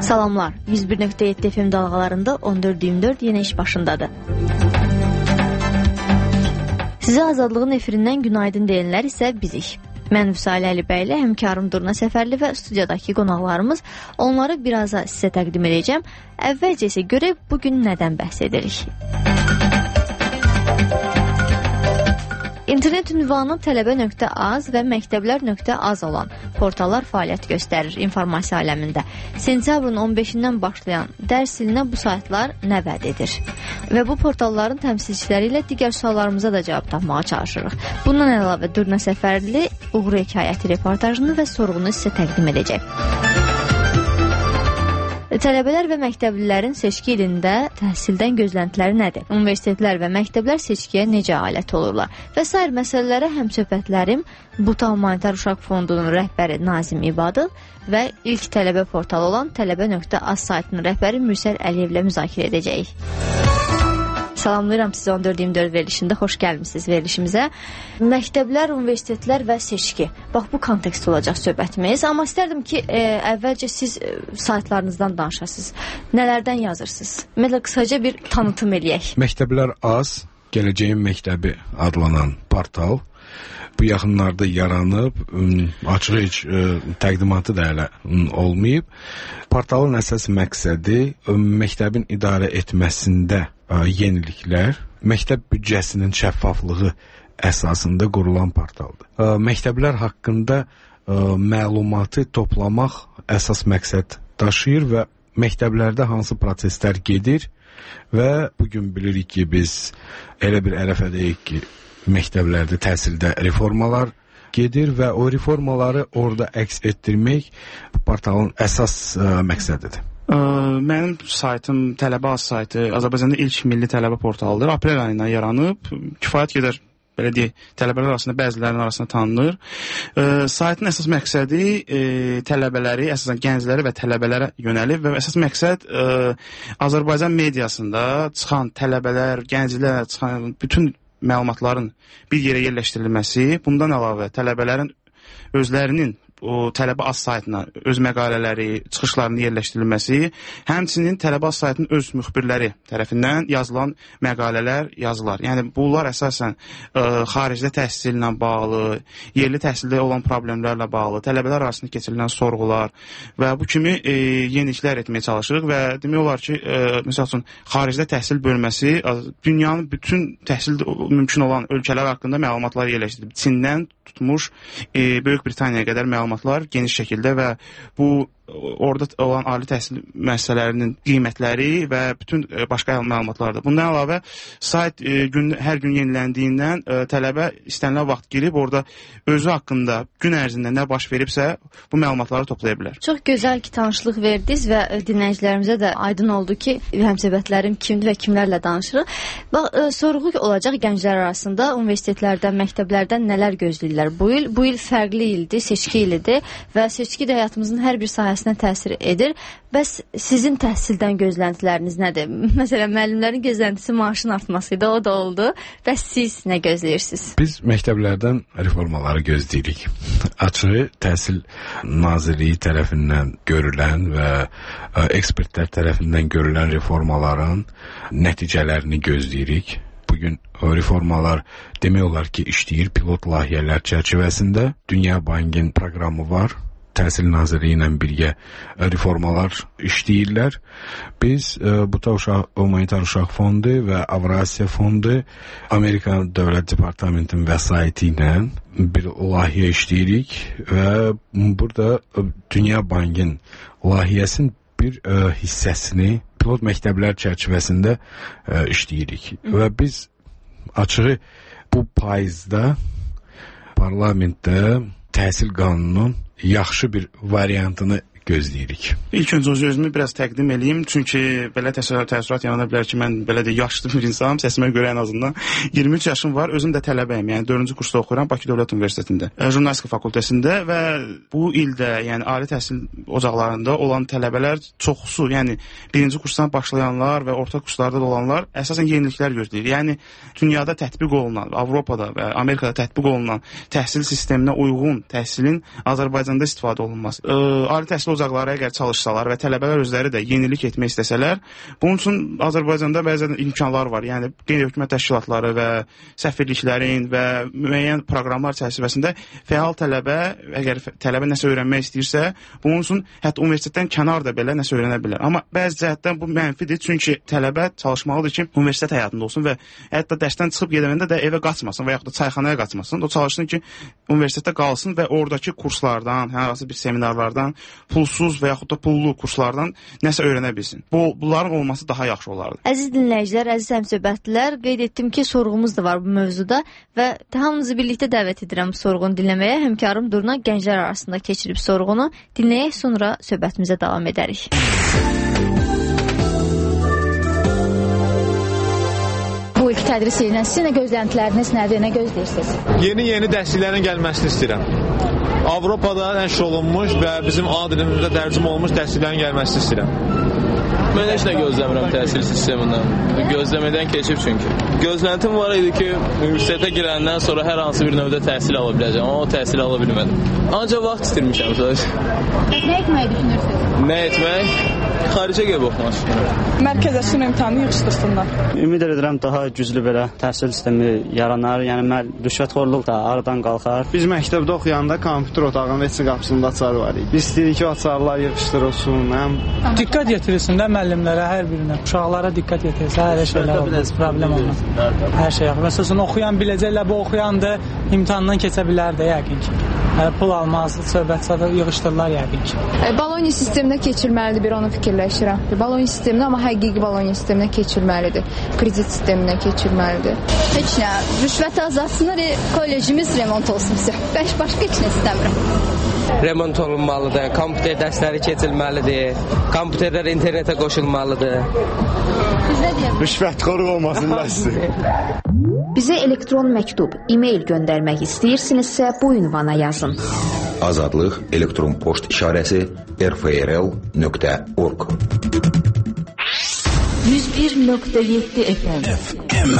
Salamlar, 101.7 FM dalğalarında 14-24 yeni iş başındadır. Sizə Azadlığın efirindən günaydın deyənlər isə bizik. Mən Vüsal Əlibey ilə həmkarım Durna Səfərli və studiyadakı qonaqlarımız, onları biraza sizə təqdim edəcəm. Əvvəlcə isə görək bugün nədən bəhs edirik. İnternet ünvanı tələbə.az və məktəblər.az olan portallar fəaliyyət göstərir informasiya aləmində. Sentyabrın 15-dən başlayan dərs ilinə bu saytlar nə vəd edir? Və bu portalların təmsilçiləri ilə digər suallarımıza da cavab tapmağa çalışırıq. Bundan əlavə Durna Səfərli uğur hekayəti reportajını və sorğunu sizə təqdim edəcək. Tələbələr və məktəblilərin seçki ilində təhsildən gözləntiləri nədir? Universitetlər və məktəblər seçkiyə necə alət olurlar? Və sair məsələlərə həmsöhbətlərim Buta Humanitar Uşaq Fondunun rəhbəri Nazim İbadov və ilk tələbə portalı olan tələbə.az saytının rəhbəri Mürsəl Əliyevlə müzakirə edəcəyik. Salamlayıram sizi 14-24 verilişində, xoş gəlmişsiniz verilişimizə. Məktəblər, universitetlər və seçki. Bax, bu kontekst olacaq söhbətimiz. Amma istərdim ki, əvvəlcə siz saytlarınızdan danışasınız. Nələrdən yazırsınız? Məsələn, qısaca bir tanıtım eləyək. Məktəblər az, Gələcəyin Məktəbi adlanan portal. Bu yaxınlarda yaranıb, açıq heç təqdimatı da hələ olmayıb. Portalın əsas məqsədi məktəbin idarə etməsində yeniliklər, məktəb büdcəsinin şəffaflığı əsasında qurulan portaldır. Məktəblər haqqında məlumatı toplamaq əsas məqsəd daşıyır və məktəblərdə hansı proseslər gedir və bugün bilirik ki, biz elə bir ərəfədəyik ki, məktəblərdə təhsildə reformalar gedir və o reformaları orada əks etdirmək portalın əsas məqsədidir. Mənim saytım Tələbə.az saytı Azərbaycanda ilk milli tələbə portalıdır. Aprel ayından yaranıb, kifayət qədər belə deyək, tələbələr arasında bəzilərinin arasında tanınır. Saytın əsas məqsədi tələbələri, əsasən gəncləri və tələbələrə yönəlib və əsas məqsəd Azərbaycan mediasında çıxan tələbələr, gənclər çıxan bütün məlumatların bir yerə yerləşdirilməsi, bundan əlavə tələbələrin özlərinin o Tələbə.az saytına öz məqalələri, çıxışlarını yerləşdirilməsi, həmçinin Tələbə.az saytının öz müxbirləri tərəfindən yazılan məqalələr yazılar. Yəni bunlar əsasən xaricdə təhsillə bağlı, yerli təhsildə olan problemlərlə bağlı, tələbələr arasında keçirilən sorğular və bu kimi yeniliklər etməyə çalışırıq və demək olar ki, məsəl üçün xaricdə təhsil bölməsi dünyanın bütün təhsil mümkün olan ölkələr haqqında məlumatlar yerləşdirilib. Çindən tutmuş Böyük Britaniyaya qədər məlumatlar geniş şəkildə və bu orada olan ali təhsil müəssisələrinin qiymətləri və bütün başqa məlumatlardır. Bundan əlavə sayt hər gün yeniləndiyindən tələbə istənilən vaxt girib orada özü haqqında gün ərzində nə baş veribsə bu məlumatları toplaya bilər. Çox gözəl ki, tanışlıq verdiniz və dinləyicilərimizə də aydın oldu ki, həmsöhbətlərim kimdir və kimlərlə danışırıq. Bax, sorğu olacaq gənclər arasında universitetlərdən, məktəblərdən nələr gözləyirlər bu il? Bu il fərqli ildir, seçki ilidir və seçki də həyatımızın hər bir sahəsinə təsir edir. Bəs sizin təhsildən gözləntiləriniz nədir? Məsələn, müəllimlərin gözləntisi maaşın artması idi, o da oldu. Bəs siz nə gözləyirsiniz? Biz məktəblərdən reformaları gözləyirik. Açığı Təhsil Nazirliyi tərəfindən görülən və ekspertlər tərəfindən görülən reformaların nəticələrini gözləyirik. Bugün reformalar demək olar ki, işləyir pilot layihələr çərçivəsində. Dünya Bankın proqramı var. Təhsil Nazirliyi ilə birgə reformalar işləyirlər. Biz Buta Humanitar Uşaq Fondu və Avrasiya Fondu Amerika Dövlət Departamentinin vəsaiti ilə bir layihə işləyirik və burada Dünya Bankın layihəsinin bir hissəsini pilot məktəblər çərçivəsində işləyirik. Və biz açığı bu payızda parlamentdə təhsil qanununun yaxşı bir variantını gözləyirik. İlk öncə özümü biraz təqdim edeyim. Çünki belə təəssürat yarana bilər ki, mən belə də yaşlı bir insanım, səsimə görə ən azından 23 yaşım var. Özüm də tələbəyim. Yəni 4-cü kursda oxuyuram Bakı Dövlət Universitetində, jurnalistika fakültəsində və bu ildə, yəni ali təhsil ocaqlarında olan tələbələr çoxsu, yəni 1-ci kursdan başlayanlar və orta kurslarda da olanlar əsasən yeniliklər gözləyir. Yəni dünyada tətbiq olunan, Avropada və Amerikada tətbiq olunan təhsil sisteminə uyğun təhsilin Azərbaycanda istifadə olunması. Ali təhsil təhsil ocaqları əgər çalışsalar və tələbələr özləri də yenilik etmək istəsələr, bunun üçün Azərbaycanda bəzən imkanlar var. Yəni qeyri-hökumət təşkilatları və səfirliklərin və müəyyən proqramlar çərçivəsində fəal tələbə, əgər tələbə nəsə öyrənmək istəyirsə, bunun üçün hətta universitetdən kənarda belə nəsə öyrənə bilər. Amma bəzi cəhətdən bu mənfidir, çünki tələbə çalışmalıdır ki, universitet həyatında olsun və hətta dərsdən çıxıb gedəndə də evə qaçmasın və yaxud da çayxanaya qaçmasın. O çalışsın ki, universitetdə qalsın və oradakı kurslardan, hər hansı bir seminarlardan, pulsuz və yaxud da pullu kurslardan nəsə öyrənə bilsin. Bunların olması daha yaxşı olardı. Əziz dinləyicilər, əziz həmsöhbətlilər, qeyd etdim ki, sorğumuz da var bu mövzuda və hamınızı birlikdə dəvət edirəm bu sorğunu dinləməyə. Həmkarım Durna gənclər arasında keçirib sorğunu. Dinləyək, sonra söhbətimizə davam edərik. Bu ilk tədris ilindən sizin də gözləntiləriniz nədir, nə gözləyirsiniz? Yeni dəhsliklərin gəlməsini istəyirəm. Avropada nəşr olunmuş və bizim ana dilimizdə tərcümə olunmuş dəhsliklərin gəlməsini istəyirəm. Mən heç nə gözləmirəm təhsil sistemindən. Gözləmədən keçib çünki. Gözləntim var idi ki, universitetə girəndən sonra hər hansı bir növdə təhsil ala biləcəm, amma o təhsil ala bilmədim. Ancaq vaxt itirmişəm sadəcə. Nə etməyi düşünürsünüz? Nə etmək? Xaricə gedib oxumaq istəyirəm. Mərkəzə sun imtahanı yığışdırsınlar. Ümid edirəm daha güclü belə təhsil sistemi yaranar, yəni rüşvətxorluq da aradan qalxar. Biz məktəbdə oxuyanda kompüter otağının heç qapısında açar var idi. Biz istəyirik ki, açarlar yığışdırılsın. Diqqət yetirilsin də müəllimlərə, hər birinə. Uşaqlara diqqət yetirilsə, hər şeylər olmaz, problem olmaz. Hər şey yaxşı. Məsələn, oxuyan biləcəklər, bu oxuyandı, imtahandan keçə bilər də yəqin ki. Pul almaz, söhbət yığışdırırlar yəqin ki. Bologna sisteminə keçirməlidir, bir onu fikirləşirəm. Bologna sisteminə, amma həqiqi Bologna sisteminə keçirməlidir. Kredit sisteminə keçirməlidir. Heç nə, rüşvəti azalsınlar, kollecimiz remont olsun bizə. Mən başqa heç nə istəmirəm. Remont olunmalıdır, kompüter dərsləri keçilməlidir, kompüterlər internetə qoşulmalıdır. Siz nə deyirsiniz? Rüşvətxorluq olmasın bəsdir. Bizə elektron məktub, e-mail göndərmək istəyirsinizsə bu ünvana yazın. Azadlıq elektron poçt işarəsi rfrl.org 101.7 FM.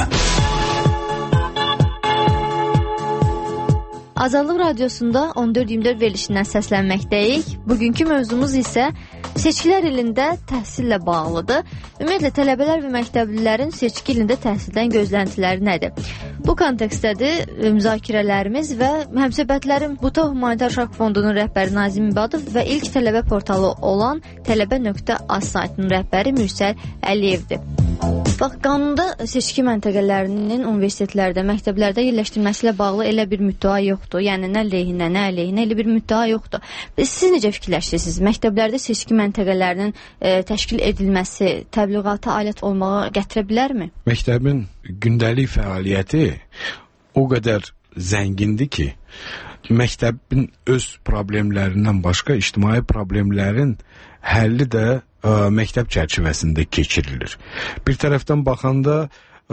Azadlıq Radiosunda 14-24 verilişindən səslənməkdəyik. Bugünkü mövzumuz isə seçkilər ilində təhsillə bağlıdır. Ümumiyyətlə, tələbələr və məktəblilərin seçki ilində təhsildən gözləntiləri nədir? Bu kontekstdədir müzakirələrimiz və həmsöhbətlərim Buta Humanitar Uşaq Fondunun rəhbəri Nazim İbadov və ilk tələbə portalı olan tələbə.az saytının rəhbəri Mürsəl Əliyevdir. Bax, qanunda seçki məntəqələrinin universitetlərdə, məktəblərdə yerləşdirilməsi ilə bağlı elə bir müddəa yoxdur. Yəni, nə lehinə, nə əleyhinə elə bir müddəa yoxdur. Siz necə fikirləşirsiniz? Məktəblərdə seçki məntəqələrinin təşkil edilməsi təbliğata alət olmağa gətirə bilərmi? Məktəbin gündəlik fəaliyyəti o qədər zəngindir ki, məktəbin öz problemlərindən başqa ictimai problemlərin həlli də məktəb çərçivəsində keçirilir. Bir tərəfdən baxanda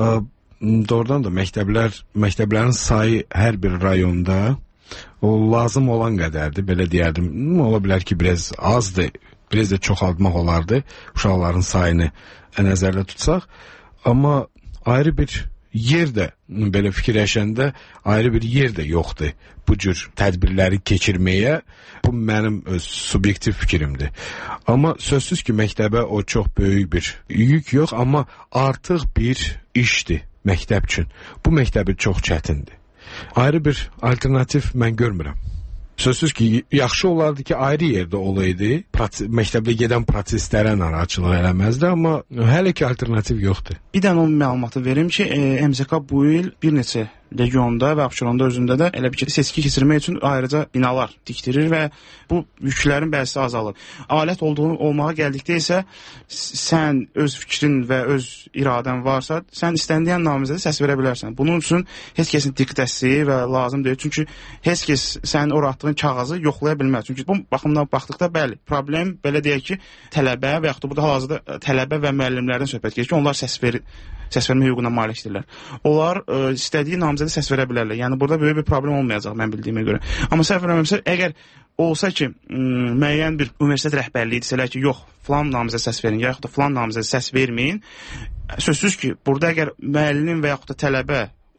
doğrudan da məktəblərin sayı hər bir rayonda o lazım olan qədərdir, belə deyərdim. Ola bilər ki, biraz azdır, biraz da çoxaltmaq olardı uşaqların sayını nəzərdə tutsaq. Amma ayrı bir yer də, belə fikirləşəndə ayrı bir yer də yoxdur bu cür tədbirləri keçirməyə. Bu mənim öz subyektiv fikrimdir. Amma sözsüz ki, məktəbə o çox böyük bir yük yox, amma artıq bir işdir məktəb üçün. Bu məktəbi çox çətindir. Ayrı bir alternativ mən görmürəm. Sözsüz ki, yaxşı olardı ki, ayrı yerdə olaydı, məktəbdə gedən proseslərə narahatçılıq eləməzdi, amma hələ ki, alternativ yoxdur. Bir dənə onun məlumatı verim ki, MZK bu il bir neçə regionda və Abşeronda özündə də elə bir seçki keçirmək üçün ayrıca binalar tikdirir və bu yüklərin bəzisi azalır. Alət olmağa gəldikdə isə sən öz fikrin və öz iradən varsa, sən istənilən namizədə səs verə bilərsən. Bunun üçün heç kəsin diqqəti və lazım deyil. Çünki heç kəs sənin ora atdığın kağızı yoxlaya bilməz. Çünki bu baxımdan baxdıqda bəli, problem belə deyək ki, tələbə və yaxud da burada hal-hazırda tələbə və müəllimlərdən söhbət gedir ki, onlar səs vermə hüququna malikdirlər. Onlar istədiyi namizədə səs verə bilərlər. Yəni burada böyük bir problem olmayacaq mən bildiyimə görə. Amma səhv eləmirəmsə, əgər olsa ki, müəyyən bir universitet rəhbərliyi desələr ki, yox, filan namizədə səs verin, yaxud da filan namizədə səs verməyin, sözsüz ki, burada əgər müəllim və yaxud da tələbə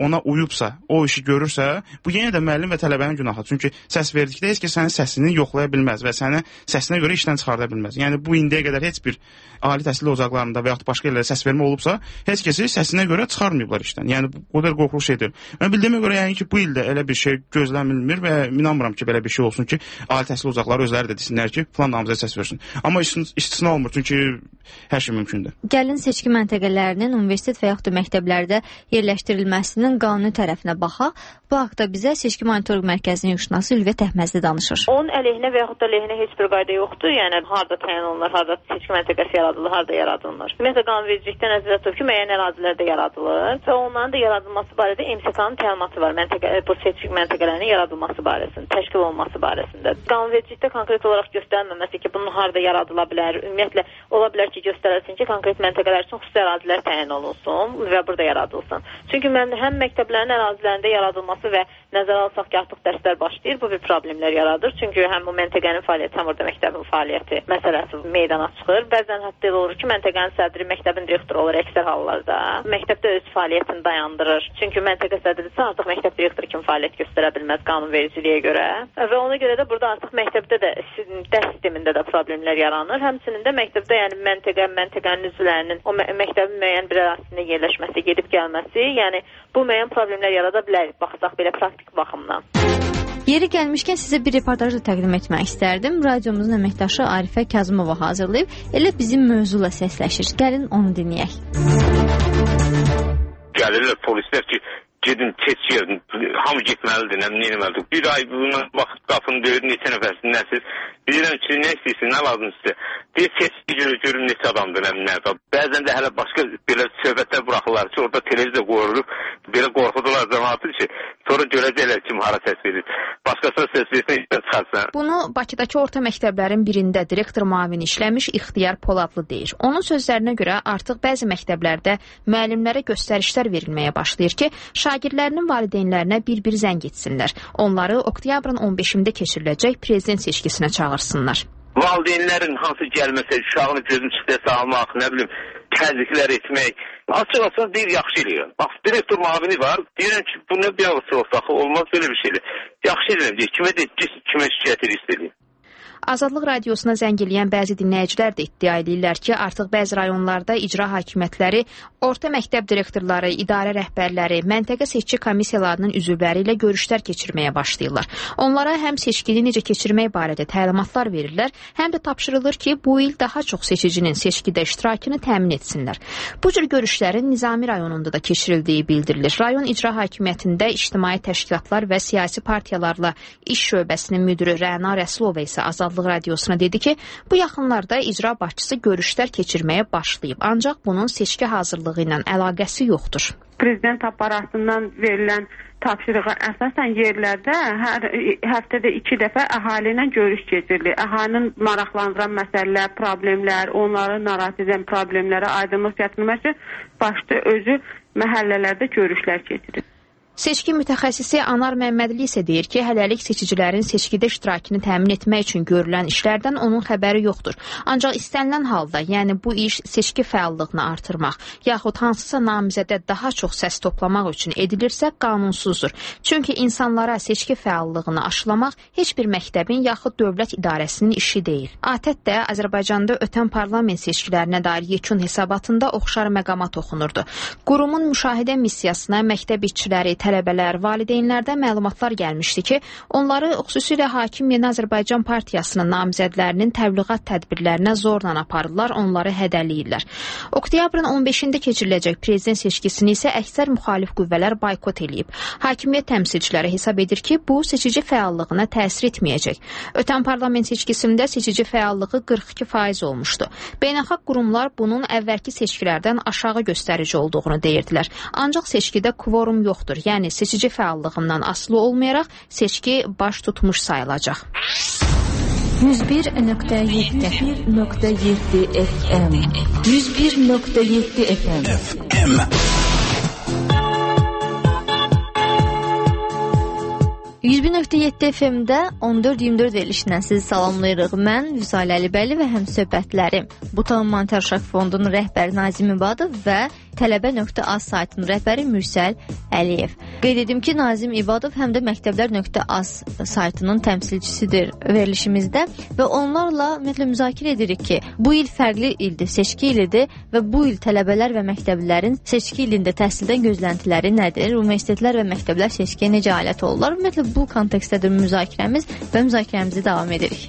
ona uyubsa, o işi görürsə, bu yenə də müəllim və tələbənin günahıdır. Çünki səs verdikdə heç kəs sənin səsini yoxlaya bilməz və səni səsinə görə işdən çıxarda bilməz. Yəni bu indiyə qədər heç bir ali təhsil ocaqlarında və yaxud başqa yerlərdə səs vermə olubsa, heç kəsi səsinə görə çıxarmayıblar işdən. Yəni bu qədər qorxulu şeydir. Mən bildiyimə görə yəni ki, bu ildə elə bir şey gözlənilmir və inanmıram ki, belə bir şey olsun ki, ali təhsil ocaqları özləri də desinlər ki, falan namizədə səs versin. Amma istisna olmur, çünki hər şey mümkündür. Gəlin seçki məntəqələrinin universitet və yaxud da məktəblərdə yerləşdirilməsinin qanuni tərəfinə baxaq. Bu haqda bizə Seçki Monitorinq Mərkəzinin yükşünası Ülviyə Təhməzli danışır. Onun əleyhinə və yaxud da əleyhinə heç bir qayda yoxdur. Yəni harda təyin olunur, harda seçki məntəqəsi yaradılır, harda yaradılmır. Ümumiyyətlə qanunvericilikdə nəzərdə tutulub ki, müəyyən ərazilərdə yaradılır və onların da yaradılması barədə MSK-nın təlimatı var. Bu seçki məntəqələrinin yaradılması barəsində, təşkil olunması barəsində. Qanunvericilikdə konkret olaraq göstərilməməsi ki, bunun harda yaradıla bilər. Ümumiyyətlə ola bilər ki, göstərilsin ki, konkret məntəqələr üçün xüsusi ərazilər təyin olunsun və burada yaradılsın. Çünki həm məktəblərin ərazilərində yaradılması və nəzərə alsaq ki, artıq dərslər başlayır, bu bir problemlər yaradır. Çünki həm bu məntəqənin fəaliyyəti, həm orada məktəbin fəaliyyəti məsələsi meydana çıxır. Bəzən hətta elə olur ki, məntəqənin sədri məktəbin direktoru olur əksər hallarda. Məktəbdə öz fəaliyyətini dayandırır. Çünki məntəqə sədridirsə artıq məktəb direktoru kimi fəaliyyət göstərə bilməz qanunvericiliyə görə. Və ona görə də burada artıq məktəbdə də dərs sistemində də problemlər yaranır. Həmçinin də məktəbdə yəni məntəqənin üzvlərinin o məktəbin müəyyən bir ərazisində yerləşməsi, gedib gəlməsi, yəni bu müəyyən problemlər yarada bilər. Baxsaq belə praktik baxımdan. Yeri gəlmişkən sizə bir reportaj da təqdim etmək istərdim. Radiomuzun əməkdaşı Arifə Kazımova hazırlayıb, elə bizim mövzuyla səsləşir. Gəlin onu dinləyək. Gəlirlər polislər ki, gedin keçin, hamı getməlidir, nə etməlidir. Bir ay buna vaxt qapını döyür, neçə nəfərsin, nəsiz. Bilirəm ki, nə istəyirsin, nə lazım sizə. Deyir, keçin görün neçə adamdır, nə. Bəzən də hələ başqa belə söhbətlər buraxırlar ki, orada televizor qoyulub, belə qorxudular cəmaatı ki, sonra görəcəklər kim hara səs verir. Başqasına səs versin, çıxarsan. Bunu Bakıdakı orta məktəblərin birində direktor müavini işləmiş İxtiyar Poladlı deyir. Onun sözlərinə görə artıq bəzi məktəblərdə müəllimlərə göstərişlər verilməyə başlayır ki, şagirdlərinin valideynlərinə bir-bir zəng etsinlər. Onları oktyabrın 15-də keçiriləcək prezident seçkisinə çağırsınlar. Valideynlərin hansı gəlməsə, uşağını gözün üstə salmaq, nə bilim, təzyiqlər etmək, açıq-açıq deyir, yaxşı eləyir. Bax, direktor müavini var, deyirəm ki, bu nə bir avısı olsa, olmaz belə bir şeydir. Yaxşı eləyirəm, deyir, kimə şikayət edir istəyir. Azadlıq radiosuna zəng eləyən bəzi dinləyicilər də iddia edirlər ki, artıq bəzi rayonlarda icra hakimiyyətləri, orta məktəb direktorları, idarə rəhbərləri, məntəqə seçki komissiyalarının üzvləri ilə görüşlər keçirməyə başlayırlar. Onlara həm seçkini necə keçirmək barədə təlimatlar verirlər, həm də tapşırılır ki, bu il daha çox seçicinin seçkidə iştirakını təmin etsinlər. Bu cür görüşlərin Nizami rayonunda da keçirildiyi bildirilir. Rayon icra hakimiyyətində ictimai təşkilatlar və siyasi partiyalarla iş şöbəsinin müdürü Rəna Rəsulova isə Azadlıq radiosuna dedi ki, bu yaxınlarda icra başçısı görüşlər keçirməyə başlayıb. Ancaq bunun seçki hazırlığı ilə əlaqəsi yoxdur. Prezident aparatından verilən tapşırığa əsasən yerlərdə hər həftədə 2 dəfə əhali ilə görüş keçirilir. Əhalinin maraqlandıran məsələlər, problemlər, onları narahat edən problemlərə aydınlıq gətirmək üçün başda özü məhəllələrdə görüşlər keçirir. Seçki mütəxəssisi Anar Məmmədli isə deyir ki, hələlik seçicilərin seçkidə iştirakını təmin etmək üçün görülən işlərdən onun xəbəri yoxdur. Ancaq istənilən halda, yəni bu iş seçki fəallığını artırmaq, yaxud hansısa namizədə daha çox səs toplamaq üçün edilirsə qanunsuzdur. Çünki insanlara seçki fəallığını aşılamaq heç bir məktəbin yaxud dövlət idarəsinin işi deyil. ATƏT də Azərbaycanda ötən parlament seçkilərinə dair yekun hesabatında oxşar məqamat oxunurdu. Qurumun müşahidə missiyasına məktəb işçiləri, tələbələr, valideynlərdən məlumatlar gəlmişdi ki, onları xüsusilə Hakim Yeni Azərbaycan Partiyasının namizədlərinin təbliğat tədbirlərinə zorla aparırlar, onları hədələyirlər. Oktyabrın 15-də keçiriləcək prezident seçkisini isə əksər müxalif qüvvələr boykot eləyib. Hakimiyyət təmsilçiləri hesab edir ki, bu seçici fəallığına təsir etməyəcək. Ötən parlament seçkisində seçici fəallığı 42% olmuşdu. Beynəlxalq qurumlar bunun əvvəlki seçkilərdən aşağı göstərici olduğunu deyirdilər. Ancaq seçkidə kvorum yoxdur. Yəni seçici fəallığından asılı olmayaraq seçki baş tutmuş sayılacaq. 101.7 FM 101.7 FM 101.7 FM-də 14-24 verilişindən sizi salamlayırıq. Mən Vüsal Əlibəyli və həmsöhbətlərim. Buton Humanitar Uşaq Fondunun rəhbəri Nazim İbadov və Tələbə.az saytının rəhbəri Mürsəl Əliyev. Qeyd edim ki, Nazim İbadov həm də Məktəblər.az saytının təmsilçisidir verilişimizdə və onlarla ümumiyyətlə müzakirə edirik ki, bu il fərqli ildir, seçki ilidir və bu il tələbələr və məktəblilərin seçki ilində təhsildən gözləntiləri nədir? Universitetlər və məktəblər seçkiyə necə alət olurlar? Ümumiyyətlə bu kontekstdədir müzakirəmiz və müzakirəmizi davam edirik.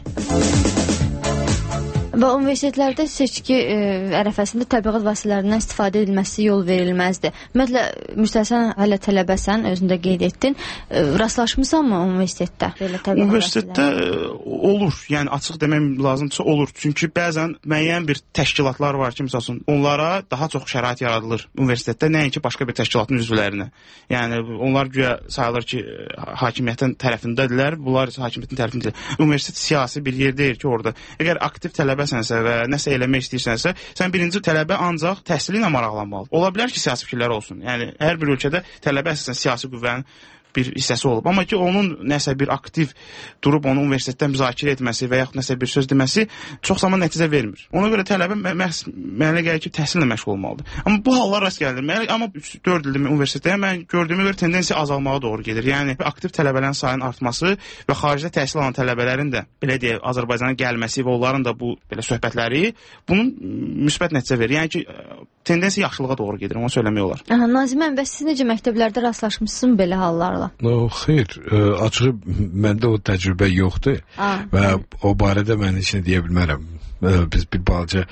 Və universitetlərdə seçki ərəfəsində təbliğat vasitələrindən istifadə edilməsi yol verilməzdi. Ümumiyyətlə, müstəsən hələ tələbəsən, özündə qeyd etdin. Rastlaşmısanmı universitetdə? Universitetdə olur. Yəni, açıq demək lazımdırsa olur. Çünki bəzən müəyyən bir təşkilatlar var ki, məsələn, onlara daha çox şərait yaradılır universitetdə, nəinki başqa bir təşkilatın üzvlərinə. Yəni, onlar güya sayılır ki, hakimiyyətin tərəfindədirlər, bunlar hakimiyyətin tərəfindədirlər. Universitet siyasi bir yer deyil ki, orada. Əgər aktiv tələbəsənsə və nəsə eləmək istəyirsənsə, sən birinci tələbə ancaq təhsili ilə maraqlanmalıdır. Ola bilər ki, siyasi fikirlər olsun. Yəni, hər bir ölkədə tələbə əsasən siyasi qüvvənin bir hissəsi olub. Amma ki, onun nəsə bir aktiv durub onu universitetdən müzakirə etməsi və yaxud nəsə bir söz deməsi çox zaman nəticə vermir. Ona görə tələbə mənə gəlir ki, təhsillə məşğul olmalıdır. Amma bu hallar rast gəlir. Amma 4 ildir universitetdə mən gördüyümə görə tendensiya azalmağa doğru gedir. Yəni, aktiv tələbələrin sayının artması və xaricdə təhsil alan tələbələrin də, belə deyək, Azərbaycana gəlməsi və onların da bu belə söhbətləri bunun müsbət nəticə verir. Yəni ki, tendensiya yaxşılığa doğru gedir, onu söyləmək olar. Nazimən, bəs siz necə məktəblərdə rastlaşmışsınız belə hallarla? Xeyr, açığı məndə o təcrübə yoxdur və o barədə mən heç nə deyə bilmərəm. Biz bir balaca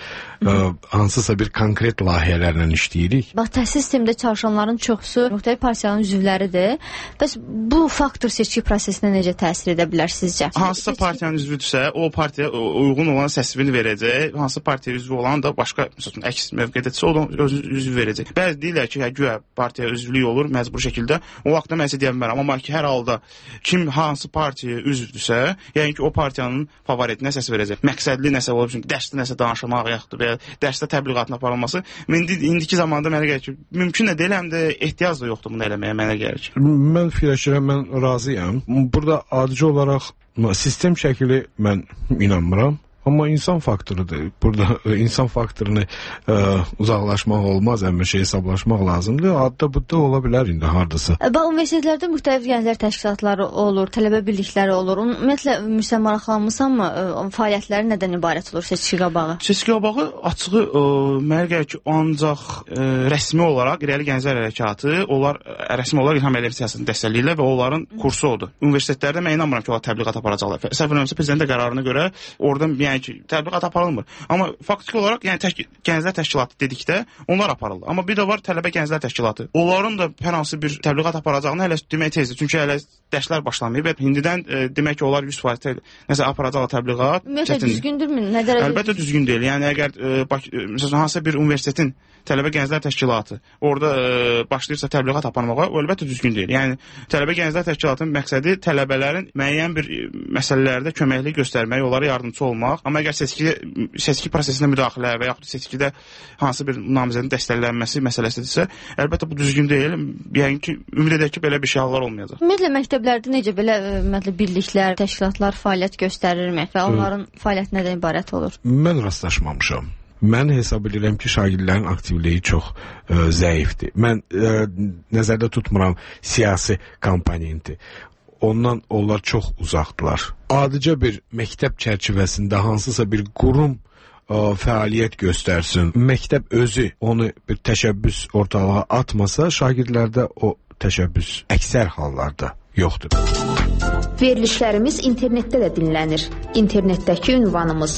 hansısa bir konkret layihələrlə işləyirik. Bax, təhsil sistemində çalışanların çoxusu müxtəlif partiyaların üzvləridir. Bəs bu faktor seçki prosesinə necə təsir edə bilər sizcə? Hansısa partiyanın üzvüdürsə, o partiyaya uyğun olan səsvini verəcək. Hansı partiyaya üzvü olan da başqa, məsələn, əks mövqedədirsə, o da özü üzvü verəcək. Bəzi deyirlər ki, güya partiyaya üzvlük olur məcbur şəkildə. O vaxtda mən sizə deyə bilmərəm. Amma ki, hər halda kim hansı partiyaya üzvdürsə, yəni ki, o partiyanın favoritinə səs verəcək. Məqsədli nəsə olub, çünki dərsdə nəsə danışmaq yaxdır və dərsdə təbliğatın aparılması. İndiki zamanda mənə gəlir ki, mümkün də deyil, həm də ehtiyac da yoxdur bunu eləməyə, mənə gəlir ki. Mən fikirləşirəm, mən razıyam. Burada adici olaraq sistem şəkili mən inanmıram. Amma insan faktorudur. Burada insan faktorunu uzaqlaşmaq olmaz, əmməşə hesablaşmaq lazımdır. Adda budda ola bilər indi hardasa. Universitetlərdə müxtəlif gənclər təşkilatları olur, tələbə birlikləri olur. Ümumiyyətlə, Mürsəl, maraqlanmısanmı? Fəaliyyətləri nədən ibarət olur seçki qabağı? Seçki qabağı açığı mənə gəlir ki, ancaq rəsmi olaraq İrəli Gənclər Hərəkatı, onlar rəsmi olaraq İlham Əliyev siyasətini dəstəkləyirlər və onların kursu odur. Universitetlərdə mən inanmıram ki, onlar təbliğat aparacaqlar. Səhv eləmirəmsə, prezidentin qərarına görə oradan yəni ki, təbliğat aparılmır. Amma faktiki olaraq yəni gənclər təşkilatı dedikdə onlar aparılır. Amma bir də var tələbə gənclər təşkilatı. Onların da hər hansı bir təbliğat aparacağını hələ demək tezdir. Çünki hələ dərslər başlamayıb. İndidən demək ki, onlar 100% nəsə aparacaqlar təbliğat. Ümumiyyətlə düzgündürmü? Nə dərəcədə? Əlbəttə düzgün deyil. Yəni əgər məsələn hansısa bir universitetin tələbə gənclər təşkilatı orada başlayırsa təbliğat aparmağa, o əlbəttə düzgün deyil. Yəni tələbə gənclər təşkilatının məqsədi tələbələrin müəyyən bir məsələlərdə köməklik göstərmək, onlara yardımçı olmaq. Amma əgər seçki prosesinə müdaxilə və yaxud seçkidə hansı bir namizədin dəstəklənməsi məsələsidirsə, əlbəttə bu düzgün deyil. Yəni ki, ümid edək ki, belə bir şey hallar olmayacaq. Ümumiyyətlə məktəblərdə necə belə birliklər, təşkilatlar fəaliyyət göstərirmi və onların fəaliyyəti nədən ibarət olur? Mən rastlaşmamışam. Mən hesab edirəm ki, şagirdlərin aktivliyi çox zəifdir. Mən nəzərdə tutmuram siyasi komponenti. Ondan onlar çox uzaqdılar. Adicə bir məktəb çərçivəsində hansısa bir qurum fəaliyyət göstərsin, məktəb özü onu bir təşəbbüs ortalığa atmasa, şagirdlərdə o təşəbbüs əksər hallarda yoxdur. Verilişlərimiz internetdə də dinlənir. İnternetdəki ünvanımız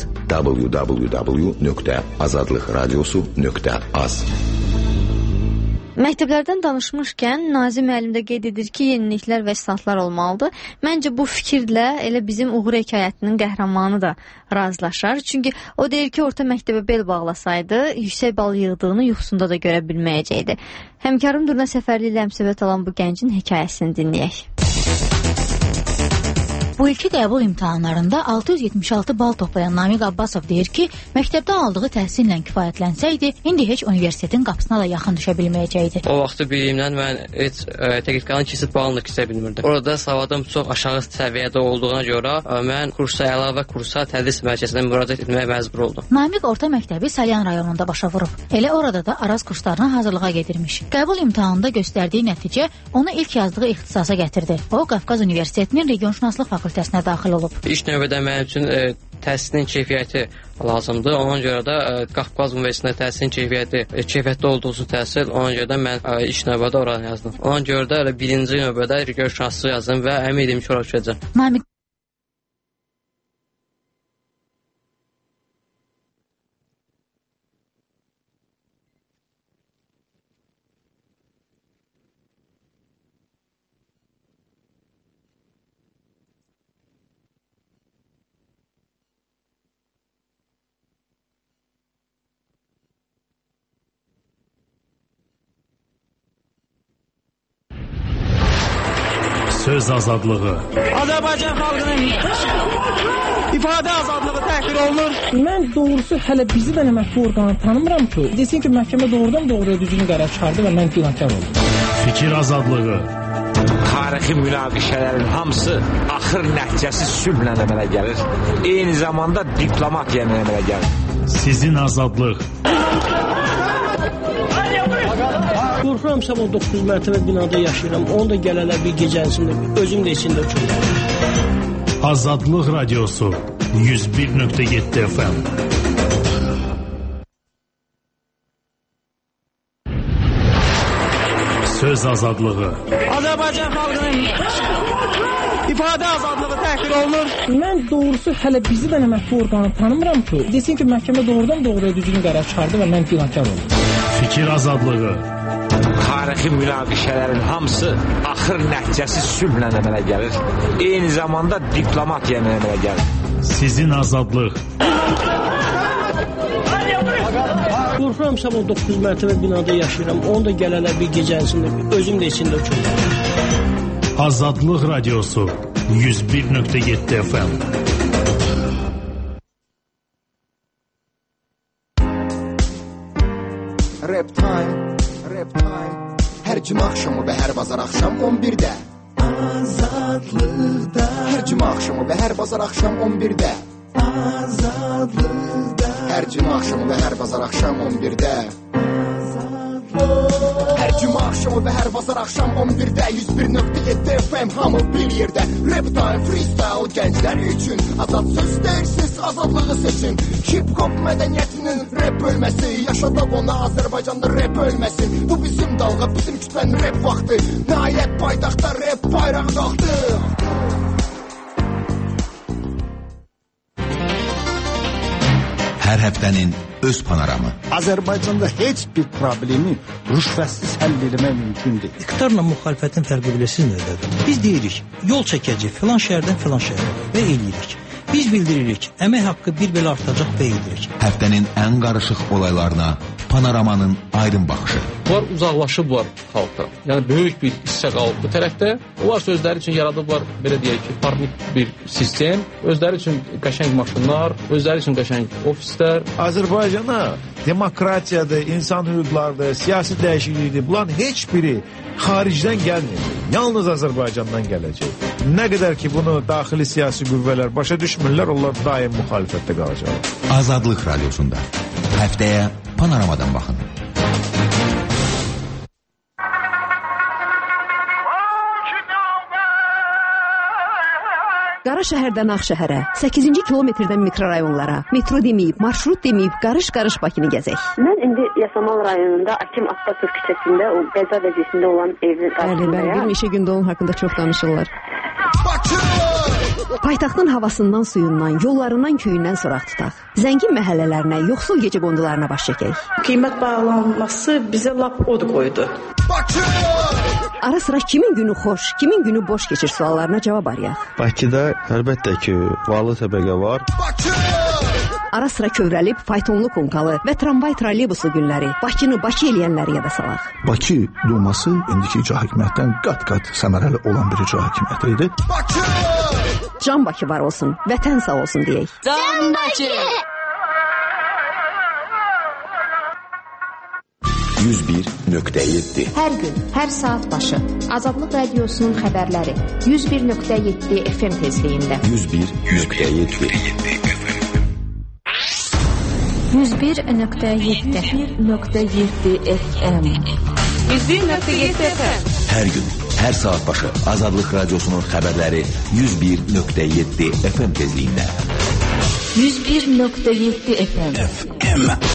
www.azadlıqradiosu.az. Məktəblərdən danışmışkən Nazim müəllim də qeyd edir ki, yeniliklər və islahatlar olmalıdır. Məncə bu fikirlə elə bizim Uğur hekayətinin qəhrəmanı da razılaşar. Çünki o deyir ki, orta məktəbə bel bağlasaydı, yüksək bal yığdığını yuxusunda da görə bilməyəcəkdi. Həmkarım Durna Səfərli ilə həmsöhbət alan bu gəncin hekayəsini dinləyək. Bu ilki qəbul imtahanlarında 676 bal toplayan Namiq Abbasov deyir ki, məktəbdə aldığı təhsillə kifayətlənsəydi, indi heç universitetin qapısına da yaxın düşə bilməyəcəkdi. O vaxtı bildiyimdən mən heç texnikanın keçid balını keçə bilmirdim. Orada savadım çox aşağı səviyyədə olduğuna görə mən əlavə kursa tədris mərkəzinə müraciət etməyə məcbur oldum. Namiq orta məktəbi Salyan rayonunda başa vurub. Elə orada da Araz kurslarına hazırlığa gedirmiş. Qəbul imtahanında göstərdiyi nəticə onu ilk yazdığı ixtisasa gətirdi. O, Qafqaz Universitetinin regionşünaslıq fakültəsinə daxil olub. İlk növbədə mənim üçün təhsilin keyfiyyəti lazımdır. Ona görə də Qafqaz Universitetində təhsilin keyfiyyətli olduğu üçün təhsil, ona görə də mən ilk növbədə oranı yazdım. Ona görə də birinci növbədə regionşünaslıq yazdım və əmin idim ki, ora düşəcəm. Namiq Söz azadlığı. Azərbaycan xalqının ifadə azadlığı təhqir olunur. Mən doğrusu hələ bizi də məhkəmə orqanı tanımıram ki, desin ki, məhkəmə doğrudan-doğruya düzgün qərar çıxardı və mən günahkar oldum. Fikir azadlığı. Tarixi münaqişələrin hamısı axır nəticəsi sülhlə əmələ gəlir. Eyni zamanda diplomatiya əmələ gəlir. Sizin azadlıq. Qorxuram, sabah 9 mərtəbə binada yaşayıram. Onu da gələlər bir gecənsində, özüm də içində uçurum. Azadlıq radiosu 101.7 FM. Söz azadlığı. Azərbaycan xalqının ifadə azadlığı təhqir olunur. Mən doğrusu hələ bizi də məhkəmə orqanı tanımıram ki, desin ki, məhkəmə doğrudan-doğruya düzgün qərar çıxardı və mən günahkar oldum. Fikir azadlığı. Tarixi münaqişələrin hamısı axır nəticəsi sülhlə əmələ gəlir. Eyni zamanda diplomatiya əmələ gəlir. Sizin azadlıq. Qorxuram, sabah 9 mərtəbə binada yaşayıram. Onu da gələlər bir gecənsində, özüm də içində uçurum. Azadlıq radiosu 101.7 FM. Rap time, rap time. Hər cümə axşamı və hər bazar axşam 11-də. Azadlıqda. Hər cümə axşamı və hər bazar axşam 11-də. Azadlıqda. Hər cümə axşamı və hər bazar axşam 11-də. Hər cümə axşamı və hər bazar axşam 11-də 101.7 FM hamı bir yerdə. Rap time, freestyle gənclər üçün. Azad söz deyirsiniz, azadlığı seçin. Hip-hop mədəniyyətinin rap bölməsi. Yaşadaq ona Azərbaycanda rap ölməsin. Bu bizim dalğa, bizim kütlənin rap vaxtı. Nəhayət paytaxtda rap bayrağı qalxdı. Hər həftənin öz panoramı. Azərbaycanda heç bir problemi rüşvətsiz həll etmək mümkün deyil. İqtidarla müxalifətin fərqi bilirsiniz nədir? Biz deyirik, yol çəkəcək filan şəhərdən filan şəhərə və eləyirik. Biz bildiririk, əmək haqqı bir belə artacaq və edirik. Həftənin ən qarışıq olaylarına panoramanın aydın baxışı. Bunlar uzaqlaşıblar xalqdan. Yəni böyük bir hissə qalıb bu tərəfdə. Onlar özləri üçün yaradıblar, belə deyək ki, parnik bir sistem. Özləri üçün qəşəng maşınlar, özləri üçün qəşəng ofislər. Azərbaycana demokratiyadır, insan hüquqlarıdır, siyasi dəyişiklikdir. Bunların heç biri xaricdən gəlmir. Yalnız Azərbaycandan gələcək. Nə qədər ki bunu daxili siyasi qüvvələr başa düşmürlər, onlar daim müxalifətdə qalacaq. Azadlıq radiosunda həftəyə panoramadan baxın. Qara şəhərdən Ağşəhərə, 8-ci kilometrdən mikrorayonlara, metro deməyib, marşrut deməyib, qarış-qarış Bakını gəzək. Mən indi Yasamal rayonunda Akim Abbasov küçəsində o qəza vəziyyətində olan evin qarşısındayam. Bəli, bir neçə gündə onun haqqında çox danışırlar. Paytaxtın havasından, suyundan, yollarından, köyündən soraq tutaq. Zəngin məhəllələrinə, yoxsul gecəqondularına baş çəkək. Qiymət bağlanması bizə lap od qoydu. Ara sıra kimin günü xoş, kimin günü boş keçir suallarına cavab arayaq. Bakıda əlbəttə ki, varlı təbəqə var. Ara sıra kövrəlib, faytonlu konkalı və tramvay trolleybusu günləri, Bakını Bakı eləyənləri yada salaq. Bakı Duması indiki icra hakimiyyətdən qat-qat səmərəli olan bir icra hakimiyyəti idi. Can Bakı var olsun, vətən sağ olsun deyək. Can Bakı! 101.7 Hər gün, hər saat başı Azadlıq Radiosunun xəbərləri 101.7 FM tezliyində 101.7 FM 101.7 FM Hər gün, hər saat başı Azadlıq Radiosunun xəbərləri 101.7 FM tezliyində 101.7 FM